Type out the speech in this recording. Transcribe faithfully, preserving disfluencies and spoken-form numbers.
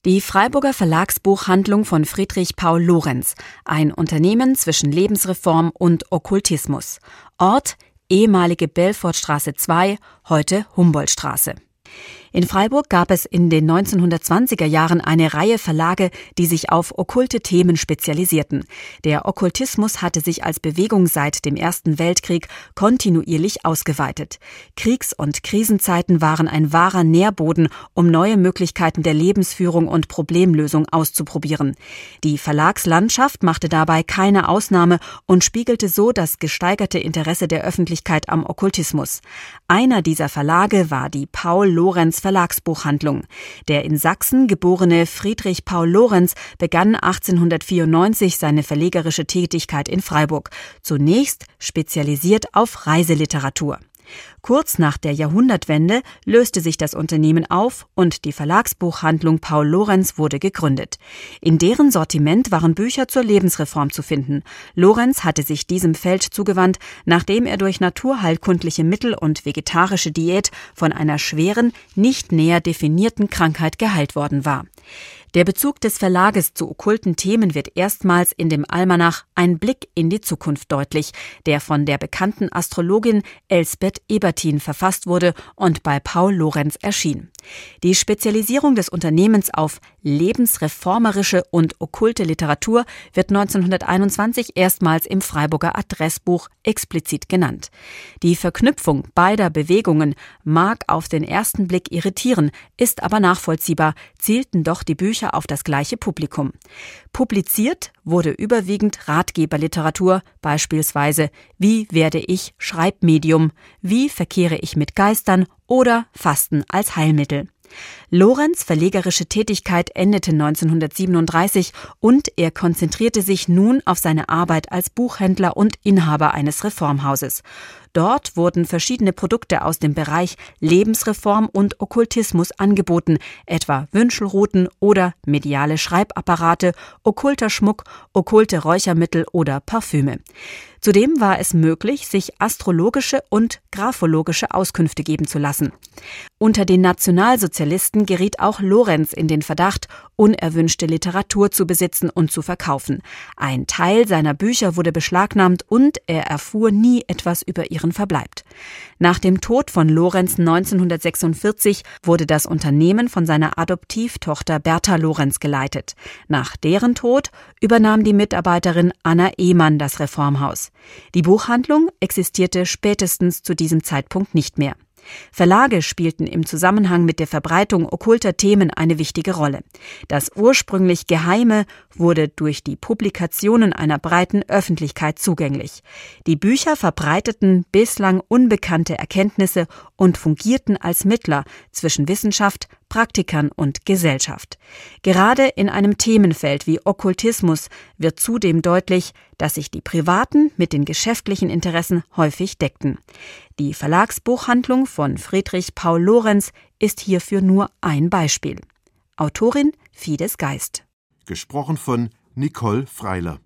Die Freiburger Verlagsbuchhandlung von Friedrich Paul Lorenz, ein Unternehmen zwischen Lebensreform und Okkultismus. Ort: ehemalige Belfortstraße zwei, heute Humboldtstraße. In Freiburg gab es in den neunzehnhundertzwanziger Jahren eine Reihe Verlage, die sich auf okkulte Themen spezialisierten. Der Okkultismus hatte sich als Bewegung seit dem Ersten Weltkrieg kontinuierlich ausgeweitet. Kriegs- und Krisenzeiten waren ein wahrer Nährboden, um neue Möglichkeiten der Lebensführung und Problemlösung auszuprobieren. Die Verlagslandschaft machte dabei keine Ausnahme und spiegelte so das gesteigerte Interesse der Öffentlichkeit am Okkultismus. Einer dieser Verlage war die Paul Lorenz Verlagsbuchhandlung. Der in Sachsen geborene Friedrich Paul Lorenz begann achtzehnhundertvierundneunzig seine verlegerische Tätigkeit in Freiburg, zunächst spezialisiert auf Reiseliteratur. Kurz nach der Jahrhundertwende löste sich das Unternehmen auf und die Verlagsbuchhandlung Paul Lorenz wurde gegründet. In deren Sortiment waren Bücher zur Lebensreform zu finden. Lorenz hatte sich diesem Feld zugewandt, nachdem er durch naturheilkundliche Mittel und vegetarische Diät von einer schweren, nicht näher definierten Krankheit geheilt worden war. Der Bezug des Verlages zu okkulten Themen wird erstmals in dem Almanach Ein Blick in die Zukunft deutlich, der von der bekannten Astrologin Elsbeth Ebertin verfasst wurde und bei Paul Lorenz erschien. Die Spezialisierung des Unternehmens auf lebensreformerische und okkulte Literatur wird neunzehnhunderteinundzwanzig erstmals im Freiburger Adressbuch explizit genannt. Die Verknüpfung beider Bewegungen mag auf den ersten Blick irritieren, ist aber nachvollziehbar, zielten doch die Bücher auf das gleiche Publikum. Publiziert wurde überwiegend Ratgeberliteratur, beispielsweise Wie werde ich Schreibmedium, Wie verkehre ich mit Geistern oder Fasten als Heilmittel. Lorenz' verlegerische Tätigkeit endete neunzehnhundertsiebenunddreißig und er konzentrierte sich nun auf seine Arbeit als Buchhändler und Inhaber eines Reformhauses. Dort wurden verschiedene Produkte aus dem Bereich Lebensreform und Okkultismus angeboten, etwa Wünschelruten oder mediale Schreibapparate, okkulter Schmuck, okkulte Räuchermittel oder Parfüme. Zudem war es möglich, sich astrologische und graphologische Auskünfte geben zu lassen. Unter den Nationalsozialisten geriet auch Lorenz in den Verdacht, unerwünschte Literatur zu besitzen und zu verkaufen. Ein Teil seiner Bücher wurde beschlagnahmt und er erfuhr nie etwas über ihren Verbleib. Nach dem Tod von Lorenz neunzehnhundertsechsundvierzig wurde das Unternehmen von seiner Adoptivtochter Bertha Lorenz geleitet. Nach deren Tod übernahm die Mitarbeiterin Anna Ehmann das Reformhaus. Die Buchhandlung existierte spätestens zu diesem Zeitpunkt nicht mehr. Verlage spielten im Zusammenhang mit der Verbreitung okkulter Themen eine wichtige Rolle. Das ursprünglich Geheime wurde durch die Publikationen einer breiten Öffentlichkeit zugänglich. Die Bücher verbreiteten bislang unbekannte Erkenntnisse und fungierten als Mittler zwischen Wissenschaft, Praktikern und Gesellschaft. Gerade in einem Themenfeld wie Okkultismus wird zudem deutlich, dass sich die privaten mit den geschäftlichen Interessen häufig deckten. Die Verlagsbuchhandlung von Friedrich Paul Lorenz ist hierfür nur ein Beispiel. Autorin Fides Geist. Gesprochen von Nicole Freiler.